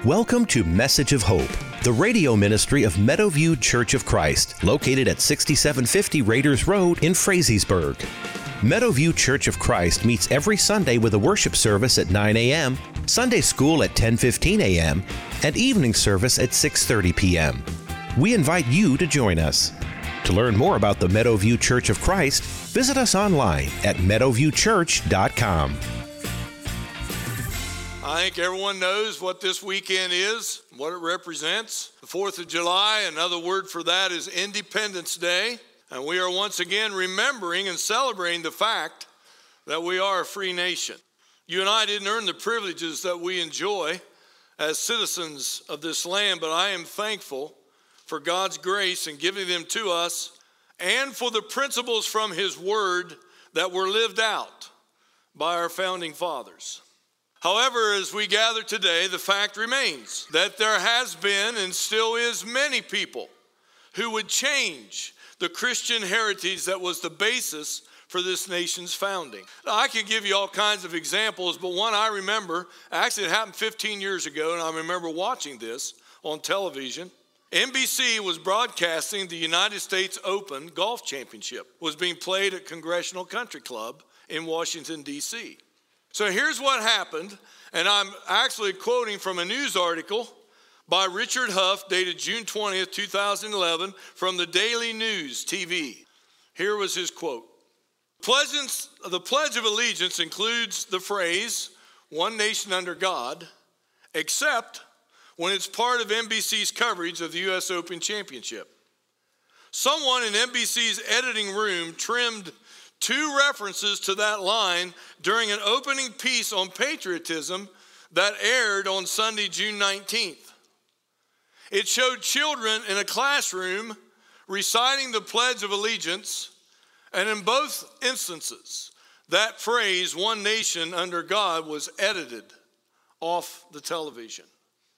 Welcome to Message of Hope, the radio ministry of Meadowview Church of Christ, located at 6750 Raiders Road in Frazeysburg. Meadowview Church of Christ meets every Sunday with a worship service at 9 a.m., Sunday school at 10:15 a.m., and evening service at 6:30 p.m. We invite you to join us. To learn more about the Meadowview Church of Christ, visit us online at meadowviewchurch.com. I think everyone knows what this weekend is, what it represents. The 4th of July, another word for that is Independence Day. And we are once again remembering and celebrating the fact that we are a free nation. You and I didn't earn the privileges that we enjoy as citizens of this land, but I am thankful for God's grace in giving them to us and for the principles from His Word that were lived out by our founding fathers. However, as we gather today, the fact remains that there has been and still is many people who would change the Christian heritage that was the basis for this nation's founding. Now, I could give you all kinds of examples, but one I remember, actually it happened 15 years ago, and I remember watching this on television. NBC was broadcasting the United States Open Golf Championship. It was being played at Congressional Country Club in Washington, D.C. So here's what happened, and I'm actually quoting from a news article by Richard Huff, dated June 20th, 2011, from the Daily News TV. Here was his quote. The Pledge of Allegiance includes the phrase, "One nation under God," except when it's part of NBC's coverage of the U.S. Open Championship. Someone in NBC's editing room trimmed 2 references to that line during an opening piece on patriotism that aired on Sunday, June 19th. It showed children in a classroom reciting the Pledge of Allegiance, and in both instances, that phrase, "one nation under God," was edited off the television.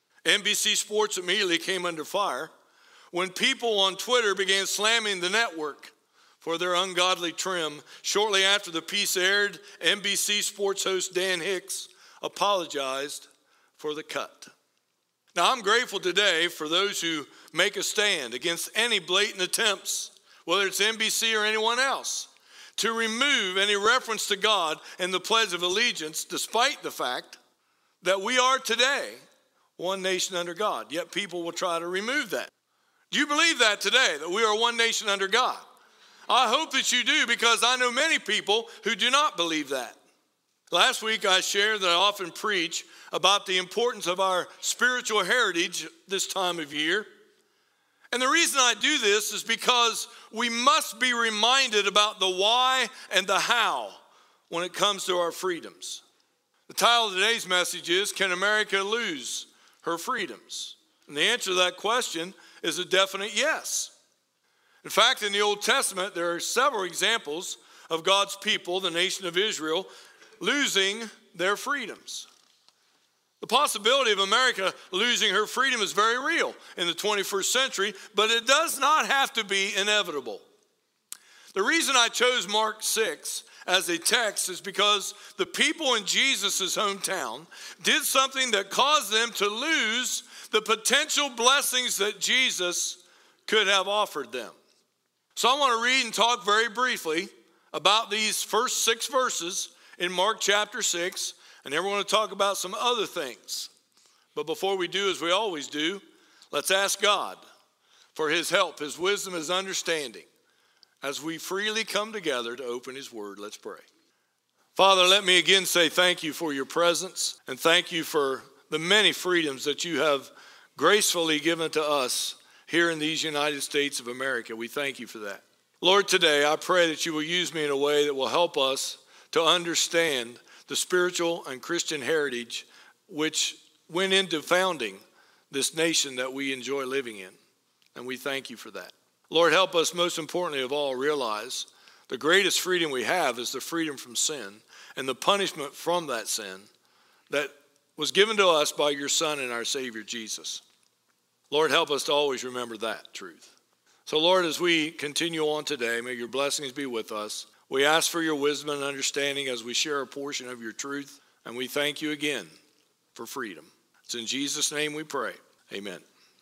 NBC Sports immediately came under fire when people on Twitter began slamming the network for their ungodly trim. Shortly after the piece aired, NBC Sports host Dan Hicks apologized for the cut. Now, I'm grateful today for those who make a stand against any blatant attempts, whether it's NBC or anyone else, to remove any reference to God in the Pledge of Allegiance, despite the fact that we are today one nation under God. Yet people will try to remove that. Do you believe that today, that we are one nation under God? I hope that you do, because I know many people who do not believe that. Last week I shared that I often preach about the importance of our spiritual heritage this time of year. And the reason I do this is because we must be reminded about the why and the how when it comes to our freedoms. The title of today's message is, "Can America Lose Her Freedoms?" And the answer to that question is a definite yes. In fact, in the Old Testament, there are several examples of God's people, the nation of Israel, losing their freedoms. The possibility of America losing her freedom is very real in the 21st century, but it does not have to be inevitable. The reason I chose Mark 6 as a text is because the people in Jesus' hometown did something that caused them to lose the potential blessings that Jesus could have offered them. So I want to read and talk very briefly about these first 6 verses in Mark chapter 6, and then we're going to talk about some other things. But before we do, as we always do, let's ask God for His help, His wisdom, His understanding, as we freely come together to open His Word. Let's pray. Father, let me again say thank you for your presence, and thank you for the many freedoms that you have gracefully given to us here in these United States of America. We thank you for that. Lord, today I pray that you will use me in a way that will help us to understand the spiritual and Christian heritage which went into founding this nation that we enjoy living in. And we thank you for that. Lord, help us most importantly of all realize the greatest freedom we have is the freedom from sin and the punishment from that sin that was given to us by your Son and our Savior, Jesus. Lord, help us to always remember that truth. So, Lord, as we continue on today, may your blessings be with us. We ask for your wisdom and understanding as we share a portion of your truth, and we thank you again for freedom. It's in Jesus' name we pray. Amen.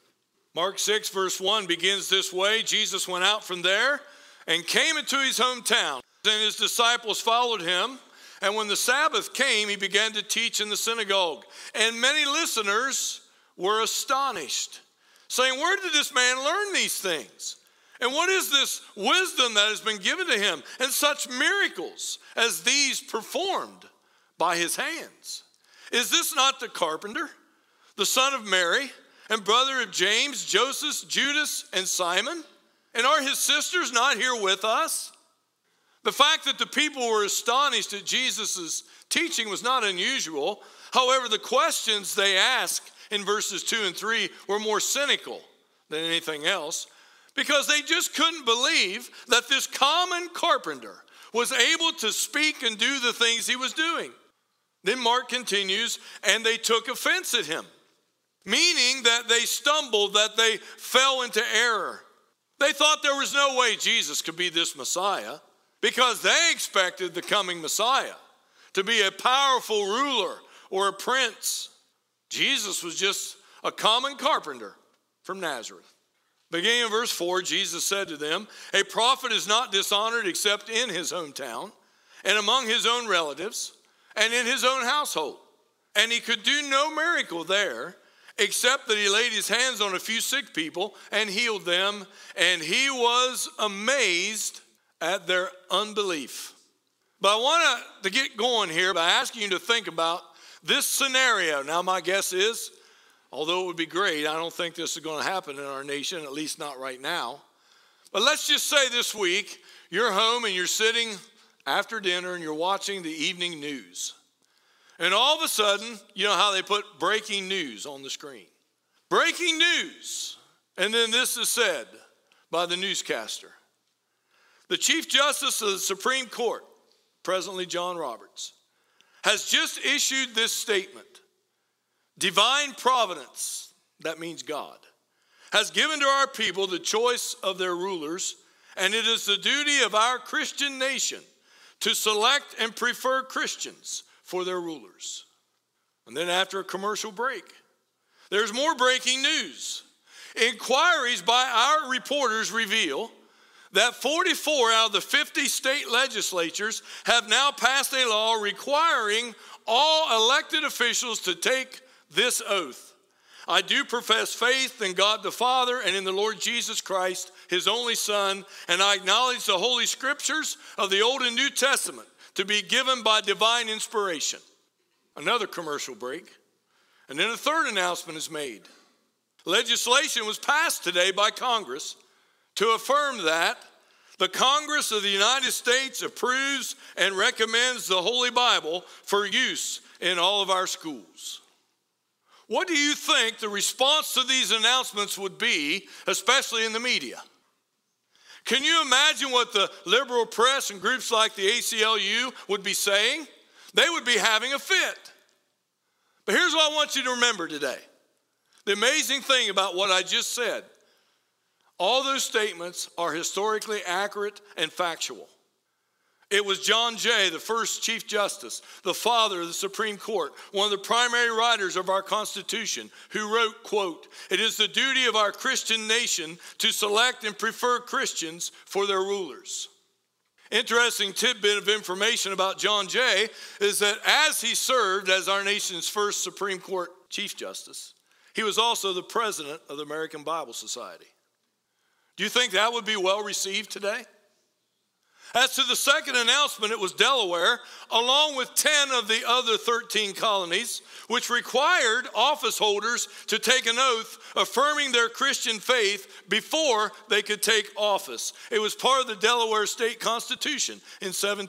Mark 6 verse 1 begins this way. Jesus went out from there and came into his hometown, and his disciples followed him. And when the Sabbath came, he began to teach in the synagogue. And many listeners were astonished, saying, where did this man learn these things? And what is this wisdom that has been given to him, and such miracles as these performed by his hands? Is this not the carpenter, the son of Mary, and brother of James, Joseph, Judas, and Simon? And are his sisters not here with us? The fact that the people were astonished at Jesus' teaching was not unusual. However, the questions they asked in verses 2 and 3 were more cynical than anything else, because they just couldn't believe that this common carpenter was able to speak and do the things he was doing. Then Mark continues, and they took offense at him, meaning that they stumbled, that they fell into error. They thought there was no way Jesus could be this Messiah, because they expected the coming Messiah to be a powerful ruler or a prince. Jesus was just a common carpenter from Nazareth. Beginning in verse 4, Jesus said to them, a prophet is not dishonored except in his hometown and among his own relatives and in his own household. And he could do no miracle there except that he laid his hands on a few sick people and healed them. And he was amazed at their unbelief. But I want to get going here by asking you to think about this scenario. Now, my guess is, although it would be great, I don't think this is going to happen in our nation, at least not right now. But let's just say this week, you're home and you're sitting after dinner and you're watching the evening news. And all of a sudden, you know how they put breaking news on the screen. Breaking news. And then this is said by the newscaster. The Chief Justice of the Supreme Court, presently John Roberts, has just issued this statement. Divine providence, that means God, has given to our people the choice of their rulers, and it is the duty of our Christian nation to select and prefer Christians for their rulers. And then after a commercial break, there's more breaking news. Inquiries by our reporters reveal that 44 out of the 50 state legislatures have now passed a law requiring all elected officials to take this oath. I do profess faith in God the Father and in the Lord Jesus Christ, his only Son, and I acknowledge the Holy Scriptures of the Old and New Testament to be given by divine inspiration. Another commercial break. And then a third announcement is made. Legislation was passed today by Congress to affirm that the Congress of the United States approves and recommends the Holy Bible for use in all of our schools. What do you think the response to these announcements would be, especially in the media? Can you imagine what the liberal press and groups like the ACLU would be saying? They would be having a fit. But here's what I want you to remember today. The amazing thing about what I just said, all those statements are historically accurate and factual. It was John Jay, the first Chief Justice, the father of the Supreme Court, one of the primary writers of our Constitution, who wrote, quote, "It is the duty of our Christian nation to select and prefer Christians for their rulers." Interesting tidbit of information about John Jay is that as he served as our nation's first Supreme Court Chief Justice, he was also the president of the American Bible Society. Do you think that would be well received today? As to the second announcement, it was Delaware, along with 10 of the other 13 colonies, which required office holders to take an oath affirming their Christian faith before they could take office. It was part of the Delaware State Constitution in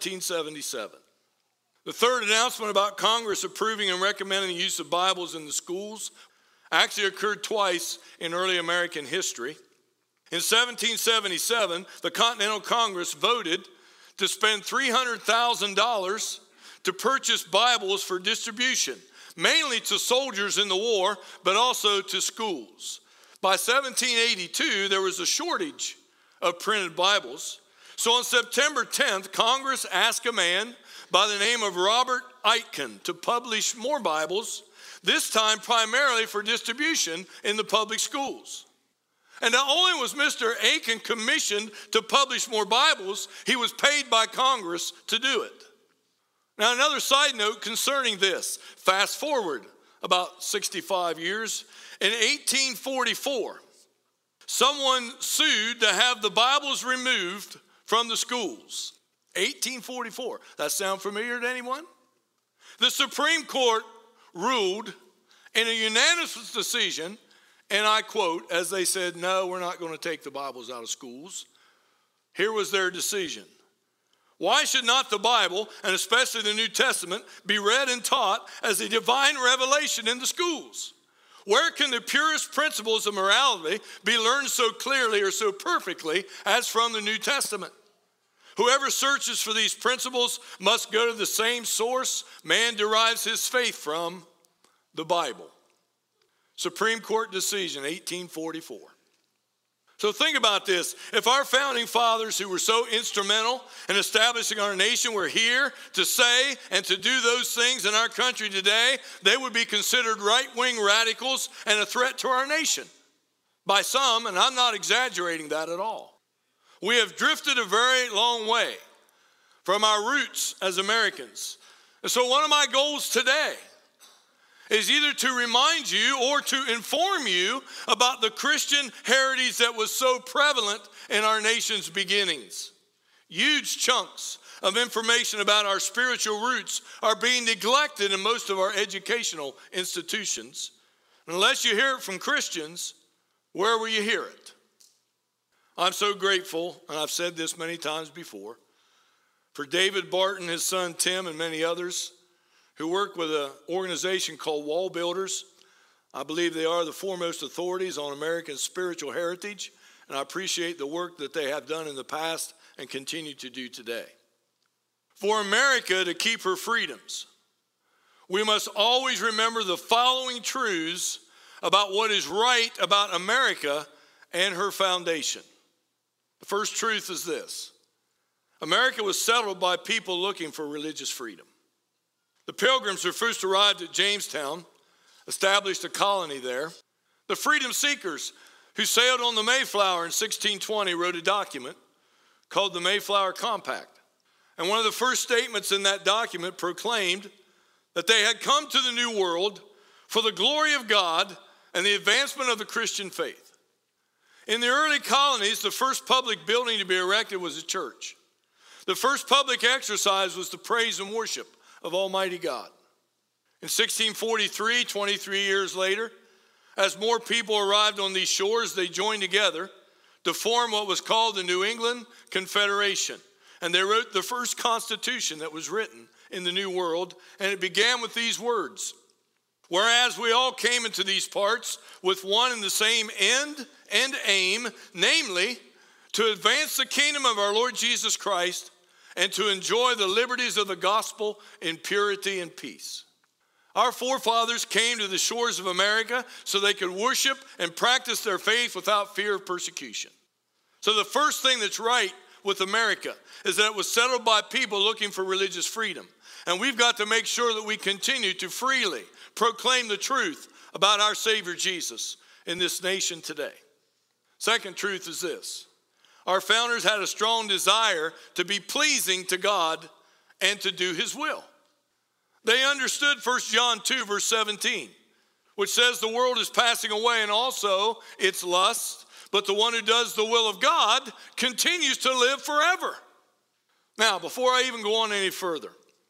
1777. The third announcement about Congress approving and recommending the use of Bibles in the schools actually occurred twice in early American history. In 1777, the Continental Congress voted to spend $300,000 to purchase Bibles for distribution, mainly to soldiers in the war, but also to schools. By 1782, there was a shortage of printed Bibles. So on September 10th, Congress asked a man by the name of Robert Aitken to publish more Bibles this time primarily for distribution in the public schools. And not only was Mr. Aiken commissioned to publish more Bibles, he was paid by Congress to do it. Now, another side note concerning this, fast forward about 65 years, in 1844, someone sued to have the Bibles removed from the schools. 1844. That sound familiar to anyone? The Supreme Court ruled in a unanimous decision, and I quote, as they said, no, we're not going to take the Bibles out of schools. Here was their decision. Why should not the Bible, and especially the New Testament, be read and taught as a divine revelation in the schools? Where can the purest principles of morality be learned so clearly or so perfectly as from the New Testament? Whoever searches for these principles must go to the same source man derives his faith from, the Bible. Supreme Court decision, 1844. So think about this. If our founding fathers who were so instrumental in establishing our nation were here to say and to do those things in our country today, they would be considered right-wing radicals and a threat to our nation. By some, and I'm not exaggerating that at all. We have drifted a very long way from our roots as Americans. And so one of my goals today is either to remind you or to inform you about the Christian heritage that was so prevalent in our nation's beginnings. Huge chunks of information about our spiritual roots are being neglected in most of our educational institutions. Unless you hear it from Christians, where will you hear it? I'm so grateful, and I've said this many times before, for David Barton, his son Tim, and many others who work with an organization called Wall Builders. I believe they are the foremost authorities on American spiritual heritage, and I appreciate the work that they have done in the past and continue to do today. For America to keep her freedoms, we must always remember the following truths about what is right about America and her foundation. The first truth is this: America was settled by people looking for religious freedom. The Pilgrims who first arrived at Jamestown established a colony there. The freedom seekers who sailed on the Mayflower in 1620 wrote a document called the Mayflower Compact. And one of the first statements in that document proclaimed that they had come to the New World for the glory of God and the advancement of the Christian faith. In the early colonies, the first public building to be erected was a church. The first public exercise was the praise and worship of Almighty God. In 1643, 23 years later, as more people arrived on these shores, they joined together to form what was called the New England Confederation. And they wrote the first constitution that was written in the New World, and it began with these words: whereas we all came into these parts with one and the same end and aim, namely, to advance the kingdom of our Lord Jesus Christ and to enjoy the liberties of the gospel in purity and peace. Our forefathers came to the shores of America so they could worship and practice their faith without fear of persecution. So the first thing that's right with America is that it was settled by people looking for religious freedom. And we've got to make sure that we continue to freely proclaim the truth about our Savior Jesus in this nation today. Second truth is this: our founders had a strong desire to be pleasing to God and to do his will. They understood 1 John 2, verse 17, which says the world is passing away and also its lust, but the one who does the will of God continues to live forever. Now, before I even go on any further,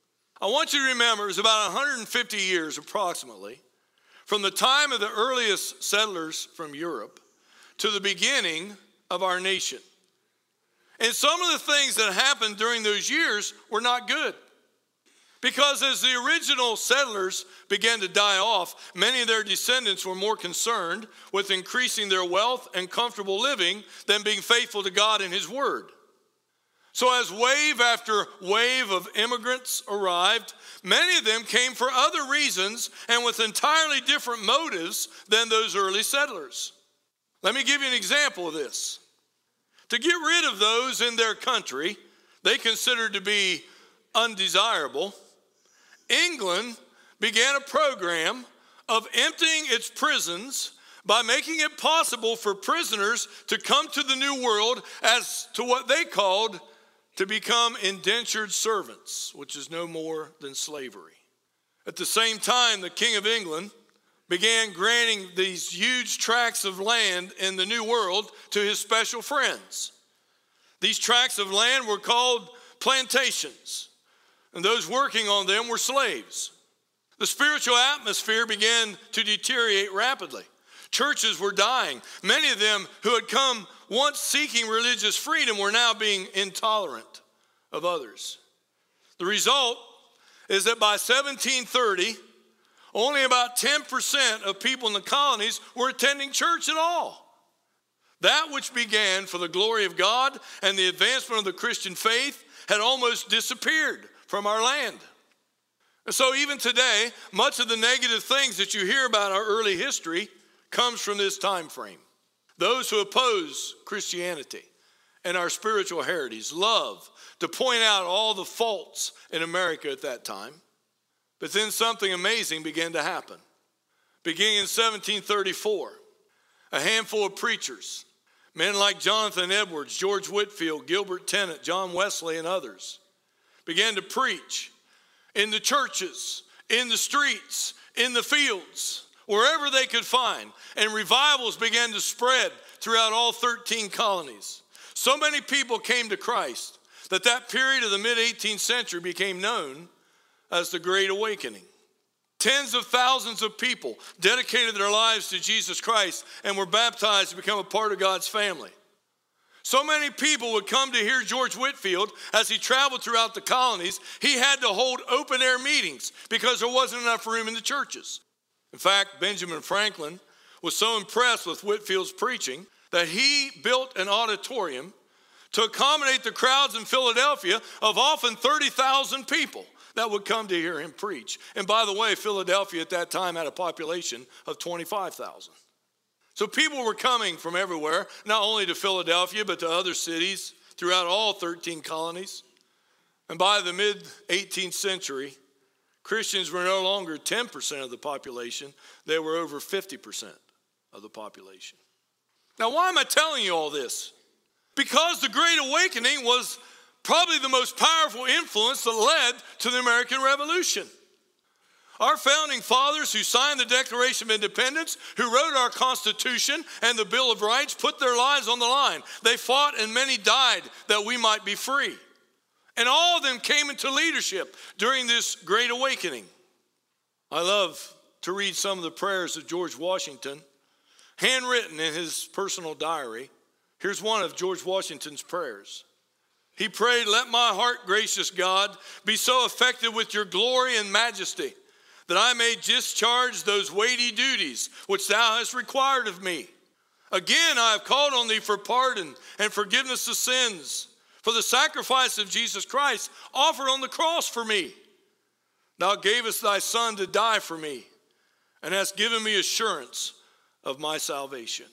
I want you to remember it was about 150 years approximately from the time of the earliest settlers from Europe to the beginning of our nation. And some of the things that happened during those years were not good. Because as the original settlers began to die off, many of their descendants were more concerned with increasing their wealth and comfortable living than being faithful to God and his word. So as wave after wave of immigrants arrived, many of them came for other reasons and with entirely different motives than those early settlers. Let me give you an example of this. To get rid of those in their country they considered to be undesirable, England began a program of emptying its prisons by making it possible for prisoners to come to the New World as to what they called to become indentured servants, which is no more than slavery. At the same time, the King of England began granting these huge tracts of land in the New World to his special friends. These tracts of land were called plantations, and those working on them were slaves. The spiritual atmosphere began to deteriorate rapidly. Churches were dying. Many of them who had come once seeking religious freedom were now being intolerant of others. The result is that by 1730, only about 10% of people in the colonies were attending church at all. That which began for the glory of God and the advancement of the Christian faith had almost disappeared from our land. And so even today, much of the negative things that you hear about our early history comes from this time frame. Those who oppose Christianity and our spiritual heritage love to point out all the faults in America at that time. But then something amazing began to happen. Beginning in 1734, a handful of preachers, men like Jonathan Edwards, George Whitefield, Gilbert Tennant, John Wesley, and others, began to preach in the churches, in the streets, in the fields, wherever they could find. And revivals began to spread throughout all 13 colonies. So many people came to Christ that period of the mid-18th century became known as the Great Awakening. Tens of thousands of people dedicated their lives to Jesus Christ and were baptized to become a part of God's family. So many people would come to hear George Whitefield as he traveled throughout the colonies. He had to hold open-air meetings because there wasn't enough room in the churches. In fact, Benjamin Franklin was so impressed with Whitefield's preaching that he built an auditorium to accommodate the crowds in Philadelphia of often 30,000 people that would come to hear him preach. And by the way, Philadelphia at that time had a population of 25,000. So people were coming from everywhere, not only to Philadelphia, but to other cities throughout all 13 colonies. And by the mid-18th century, Christians were no longer 10% of the population. They were over 50% of the population. Now, why am I telling you all this? Because the Great Awakening was probably the most powerful influence that led to the American Revolution. Our founding fathers who signed the Declaration of Independence, who wrote our Constitution and the Bill of Rights, put their lives on the line. They fought and many died that we might be free. And all of them came into leadership during this Great Awakening. I love to read some of the prayers of George Washington, handwritten in his personal diary. Here's one of George Washington's prayers. He prayed, "Let my heart, gracious God, be so affected with your glory and majesty that I may discharge those weighty duties which thou hast required of me. Again, I have called on thee for pardon and forgiveness of sins, for the sacrifice of Jesus Christ offered on the cross for me. Thou gavest thy Son to die for me, and hast given me assurance of my salvation."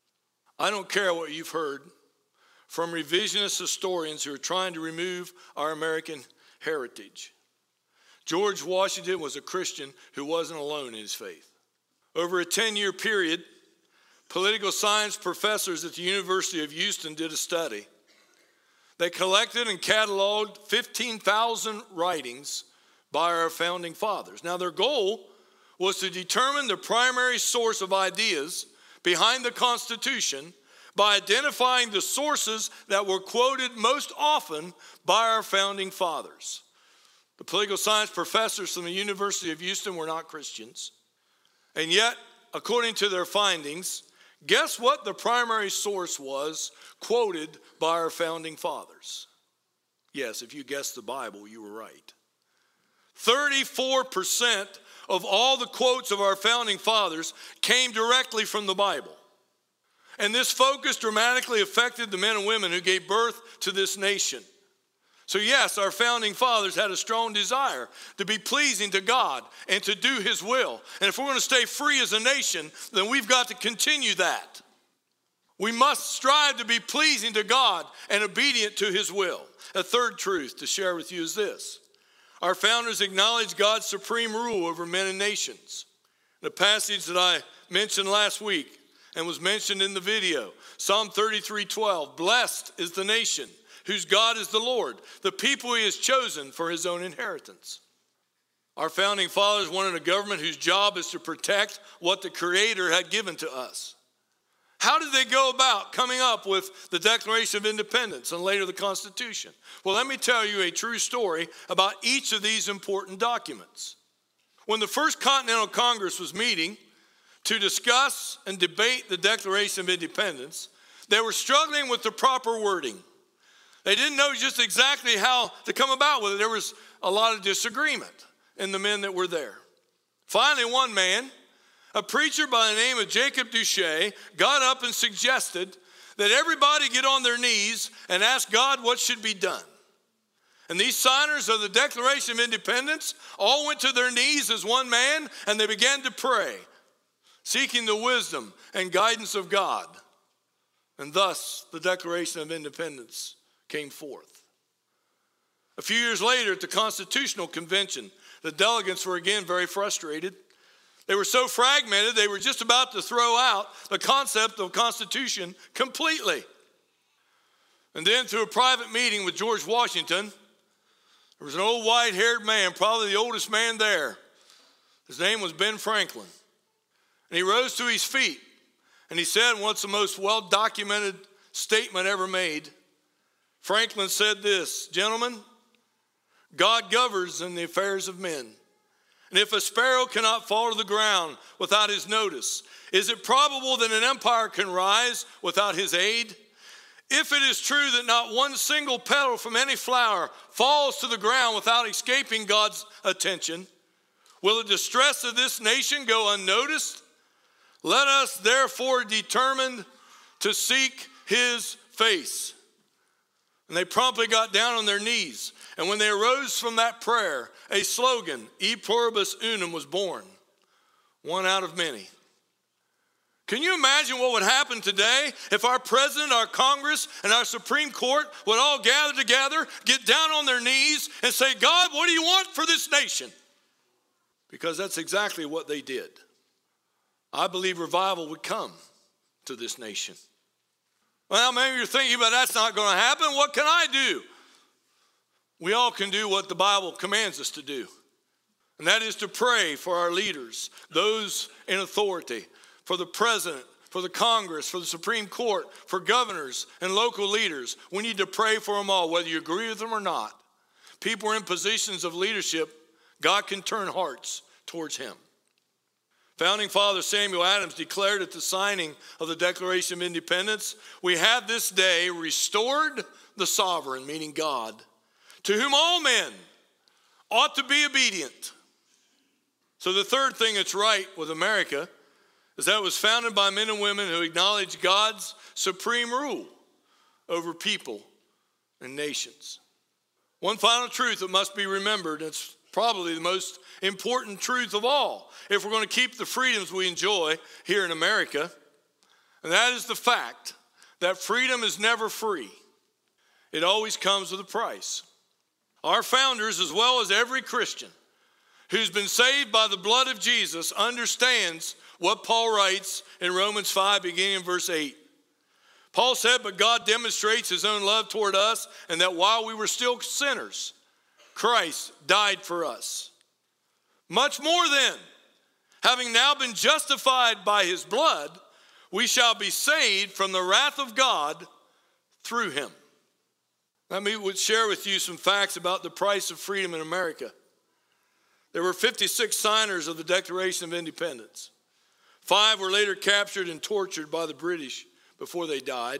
I don't care what you've heard from revisionist historians who are trying to remove our American heritage. George Washington was a Christian who wasn't alone in his faith. Over a 10-year period, political science professors at the University of Houston did a study. They collected and cataloged 15,000 writings by our founding fathers. Now, their goal was to determine the primary source of ideas behind the Constitution by identifying the sources that were quoted most often by our founding fathers. The political science professors from the University of Houston were not Christians. And yet, according to their findings, guess what the primary source was quoted by our founding fathers? Yes, if you guessed the Bible, you were right. 34% of all the quotes of our founding fathers came directly from the Bible. And this focus dramatically affected the men and women who gave birth to this nation. So yes, our founding fathers had a strong desire to be pleasing to God and to do his will. And if we're going to stay free as a nation, then we've got to continue that. We must strive to be pleasing to God and obedient to his will. A third truth to share with you is this. Our founders acknowledged God's supreme rule over men and nations. The passage that I mentioned last week and was mentioned in the video, Psalm 33:12, blessed is the nation whose God is the Lord, the people he has chosen for his own inheritance. Our founding fathers wanted a government whose job is to protect what the Creator had given to us. How did they go about coming up with the Declaration of Independence and later the Constitution? Well, let me tell you a true story about each of these important documents. When the First Continental Congress was meeting to discuss and debate the Declaration of Independence, they were struggling with the proper wording. They didn't know just exactly how to come about with it. There was a lot of disagreement in the men that were there. Finally, one man, a preacher by the name of Jacob Duché, got up and suggested that everybody get on their knees and ask God what should be done. And these signers of the Declaration of Independence all went to their knees as one man, and they began to pray, seeking the wisdom and guidance of God. And thus, the Declaration of Independence came forth. A few years later, at the Constitutional Convention, the delegates were again very frustrated. They were so fragmented, they were just about to throw out the concept of Constitution completely. And then through a private meeting with George Washington, there was an old white-haired man, probably the oldest man there. His name was Ben Franklin. And he rose to his feet, and he said what's the most well-documented statement ever made. Franklin said this, gentlemen, God governs in the affairs of men. And if a sparrow cannot fall to the ground without his notice, is it probable that an empire can rise without his aid? If it is true that not one single petal from any flower falls to the ground without escaping God's attention, will the distress of this nation go unnoticed? Let us therefore determine to seek his face. And they promptly got down on their knees. And when they arose from that prayer, a slogan, E Pluribus Unum, was born. One out of many. Can you imagine what would happen today if our president, our Congress, and our Supreme Court would all gather together, get down on their knees, and say, God, what do you want for this nation? Because that's exactly what they did. I believe revival would come to this nation. Well, maybe you're thinking, but that's not going to happen. What can I do? We all can do what the Bible commands us to do. And that is to pray for our leaders, those in authority, for the president, for the Congress, for the Supreme Court, for governors and local leaders. We need to pray for them all, whether you agree with them or not. People are in positions of leadership. God can turn hearts towards him. Founding Father Samuel Adams declared at the signing of the Declaration of Independence, we have this day restored the sovereign, meaning God, to whom all men ought to be obedient. So the third thing that's right with America is that it was founded by men and women who acknowledge God's supreme rule over people and nations. One final truth that must be remembered, it's probably the most important truth of all, if we're going to keep the freedoms we enjoy here in America, and that is the fact that freedom is never free. It always comes with a price. Our founders, as well as every Christian who's been saved by the blood of Jesus, understands what Paul writes in Romans 5, beginning in verse 8. Paul said, but God demonstrates his own love toward us, and that while we were still sinners, Christ died for us. Much more then, having now been justified by his blood, we shall be saved from the wrath of God through him. Let me share with you some facts about the price of freedom in America. There were 56 signers of the Declaration of Independence. 5 were later captured and tortured by the British before they died.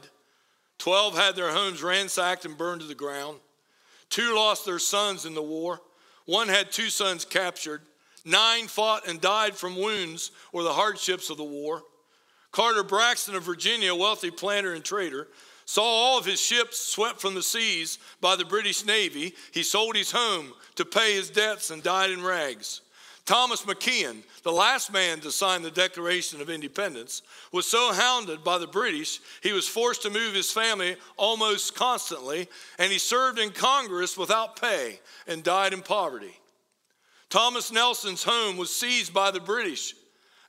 12 had their homes ransacked and burned to the ground. 2 lost their sons in the war. 1 had 2 sons captured. 9 fought and died from wounds or the hardships of the war. Carter Braxton of Virginia, a wealthy planter and trader, saw all of his ships swept from the seas by the British Navy. He sold his home to pay his debts and died in rags. Thomas McKeon, the last man to sign the Declaration of Independence, was so hounded by the British, he was forced to move his family almost constantly, and he served in Congress without pay and died in poverty. Thomas Nelson's home was seized by the British,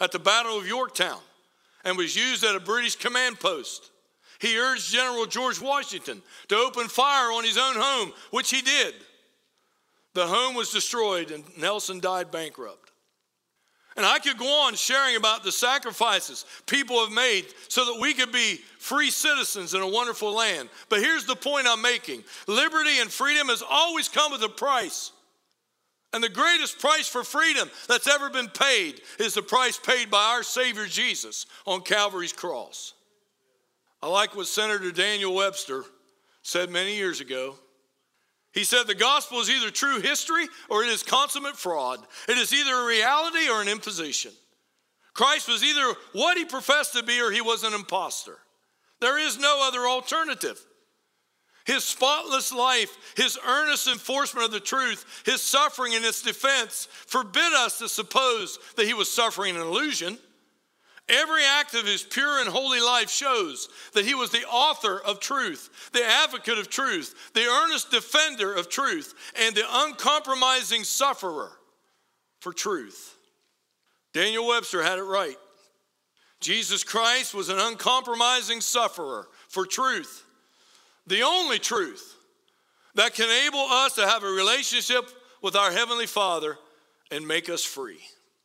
at the Battle of Yorktown and was used at a British command post. He urged General George Washington to open fire on his own home, which he did. The home was destroyed and Nelson died bankrupt. And I could go on sharing about the sacrifices people have made so that we could be free citizens in a wonderful land. But here's the point I'm making. Liberty and freedom has always come with a price. And the greatest price for freedom that's ever been paid is the price paid by our Savior Jesus on Calvary's cross. I like what Senator Daniel Webster said many years ago. He said the gospel is either true history or it is consummate fraud. It is either a reality or an imposition. Christ was either what he professed to be or he was an imposter. There is no other alternative. His spotless life, his earnest enforcement of the truth, his suffering in its defense forbid us to suppose that he was suffering an illusion. Every act of his pure and holy life shows that he was the author of truth, the advocate of truth, the earnest defender of truth, and the uncompromising sufferer for truth. Daniel Webster had it right. Jesus Christ was an uncompromising sufferer for truth, the only truth that can enable us to have a relationship with our Heavenly Father and make us free.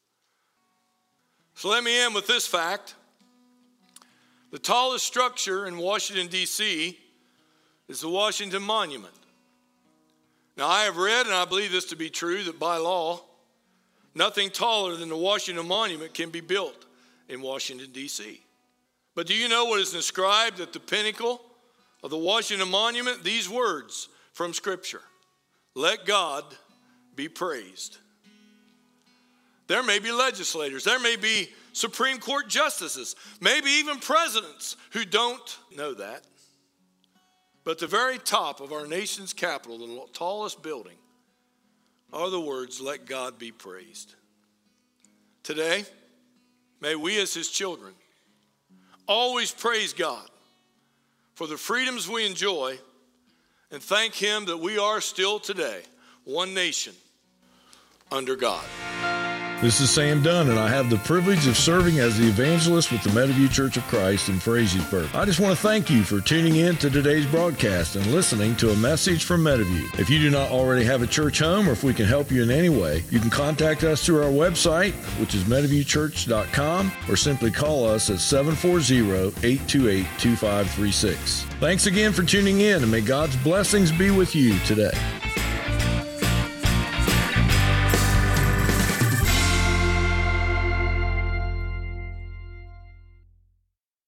So let me end with this fact. The tallest structure in Washington, D.C. is the Washington Monument. Now, I have read, and I believe this to be true, that by law, nothing taller than the Washington Monument can be built in Washington, D.C. But do you know what is inscribed at the pinnacle of the Washington Monument? These words from Scripture: "Let God be praised." There may be legislators, there may be Supreme Court justices, maybe even presidents who don't know that. But at the very top of our nation's capital, the tallest building, are the words, "Let God be praised." Today, may we as his children always praise God for the freedoms we enjoy and thank him that we are still today one nation under God. This is Sam Dunn, and I have the privilege of serving as the evangelist with the Meadowview Church of Christ in Frazeysburg. I just want to thank you for tuning in to today's broadcast and listening to a message from Meadowview. If you do not already have a church home, or if we can help you in any way, you can contact us through our website, which is meadowviewchurch.com, or simply call us at 740-828-2536. Thanks again for tuning in, and may God's blessings be with you today.